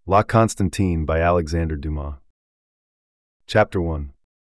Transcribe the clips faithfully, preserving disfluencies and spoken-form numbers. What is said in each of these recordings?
La Constantine by Alexandre Dumas. Chapter one.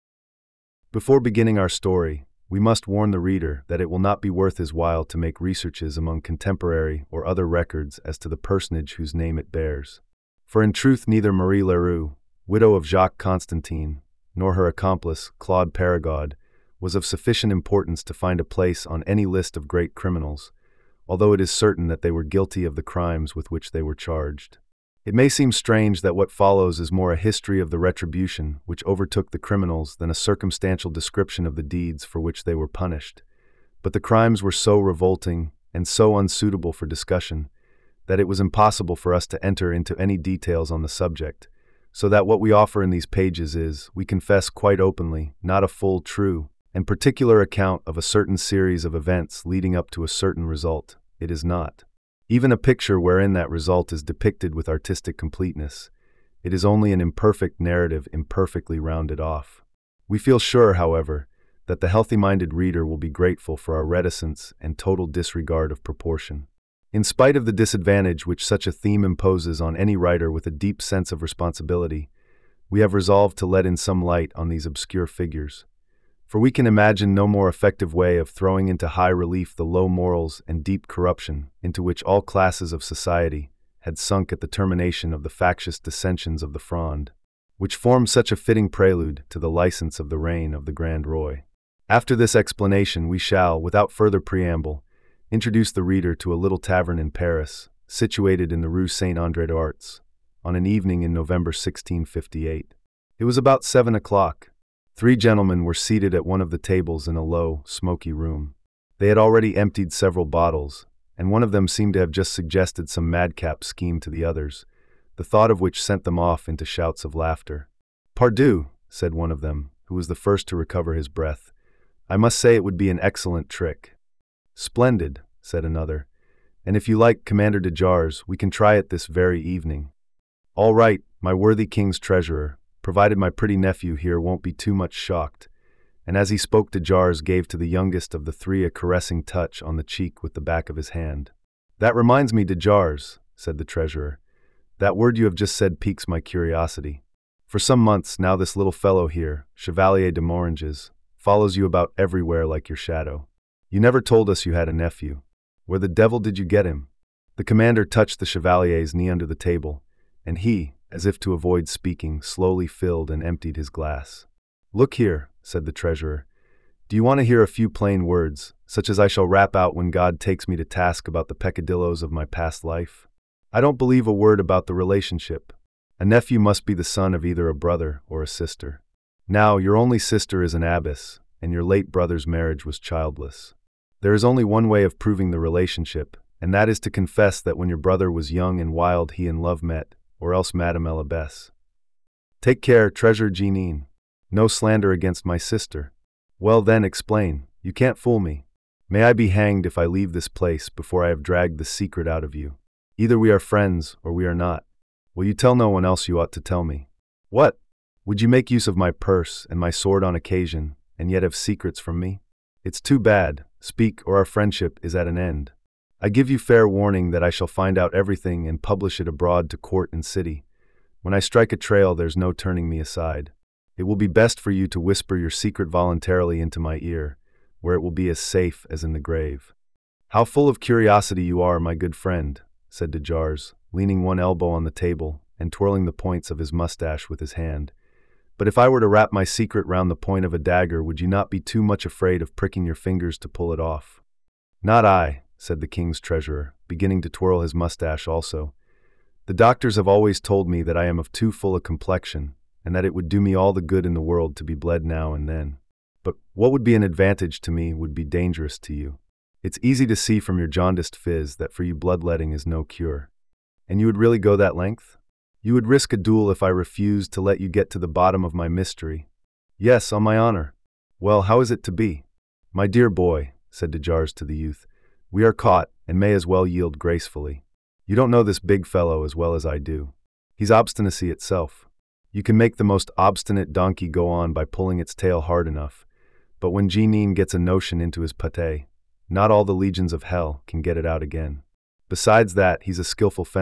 Before beginning our story, we must warn the reader that it will not be worth his while to make researches among contemporary or other records as to the personage whose name it bears. For in truth neither Marie Leroux, widow of Jacques Constantine, nor her accomplice, Claude Perregaux, was of sufficient importance to find a place on any list of great criminals, although it is certain that they were guilty of the crimes with which they were charged. It may seem strange that what follows is more a history of the retribution which overtook the criminals than a circumstantial description of the deeds for which they were punished, but the crimes were so revolting and so unsuitable for discussion that it was impossible for us to enter into any details on the subject, so that what we offer in these pages is, we confess quite openly, not a full, true, and particular account of a certain series of events leading up to a certain result. It is not even a picture wherein that result is depicted with artistic completeness. It is only an imperfect narrative imperfectly rounded off. We feel sure, however, that the healthy-minded reader will be grateful for our reticence and total disregard of proportion. In spite of the disadvantage which such a theme imposes on any writer with a deep sense of responsibility, we have resolved to let in some light on these obscure figures. For we can imagine no more effective way of throwing into high relief the low morals and deep corruption into which all classes of society had sunk at the termination of the factious dissensions of the Fronde, which formed such a fitting prelude to the license of the reign of the Grand Roi. After this explanation we shall, without further preamble, introduce the reader to a little tavern in Paris, situated in the Rue Saint-André-des-Arts, on an evening in November sixteen fifty-eight. It was about seven o'clock. Three gentlemen were seated at one of the tables in a low, smoky room. They had already emptied several bottles, and one of them seemed to have just suggested some madcap scheme to the others, the thought of which sent them off into shouts of laughter. "Pardieu," said one of them, who was the first to recover his breath, "I must say it would be an excellent trick." "Splendid," said another, "and if you like, Commander de Jars, we can try it this very evening." "All right, my worthy king's treasurer, provided my pretty nephew here won't be too much shocked," and as he spoke de Jars gave to the youngest of the three a caressing touch on the cheek with the back of his hand. "That reminds me, de Jars," said the treasurer, "that word you have just said piques my curiosity. For some months now this little fellow here, Chevalier de Moranges, follows you about everywhere like your shadow. You never told us you had a nephew. Where the devil did you get him?" The commander touched the chevalier's knee under the table, and he, as if to avoid speaking, slowly filled and emptied his glass. "Look here," said the treasurer, "do you want to hear a few plain words, such as I shall rap out when God takes me to task about the peccadilloes of my past life? I don't believe a word about the relationship. A nephew must be the son of either a brother or a sister. Now, your only sister is an abbess, and your late brother's marriage was childless. There is only one way of proving the relationship, and that is to confess that when your brother was young and wild he and love met, or else Madame Elabesse. Take care, Treasurer Jeanine. No slander against my sister. Well then, explain. You can't fool me. May I be hanged if I leave this place before I have dragged the secret out of you. Either we are friends, or we are not. Will you tell no one else you ought to tell me? What? Would you make use of my purse and my sword on occasion, and yet have secrets from me? It's too bad. Speak, or our friendship is at an end. I give you fair warning that I shall find out everything and publish it abroad to court and city. When I strike a trail, there's no turning me aside. It will be best for you to whisper your secret voluntarily into my ear, where it will be as safe as in the grave." "How full of curiosity you are, my good friend," said de Jars, leaning one elbow on the table and twirling the points of his mustache with his hand. "But if I were to wrap my secret round the point of a dagger, would you not be too much afraid of pricking your fingers to pull it off?" "Not I," said the king's treasurer, beginning to twirl his mustache also. "The doctors have always told me that I am of too full a complexion, and that it would do me all the good in the world to be bled now and then. But what would be an advantage to me would be dangerous to you. It's easy to see from your jaundiced phiz that for you bloodletting is no cure. And you would really go that length? You would risk a duel if I refused to let you get to the bottom of my mystery?" "Yes, on my honor." "Well, how is it to be?" "My dear boy," said de Jars to the youth, "we are caught, and may as well yield gracefully. You don't know this big fellow as well as I do. He's obstinacy itself. You can make the most obstinate donkey go on by pulling its tail hard enough, but when Jeanine gets a notion into his pate, not all the legions of hell can get it out again. Besides that, he's a skillful fencer,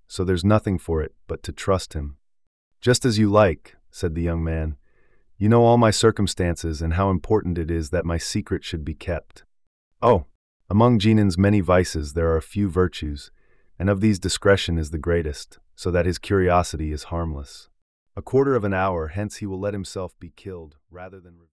so there's nothing for it but to trust him." "Just as you like," said the young man. "You know all my circumstances and how important it is that my secret should be kept." "Oh, among Jinan's many vices there are a few virtues, and of these discretion is the greatest, so that his curiosity is harmless. A quarter of an hour hence he will let himself be killed rather than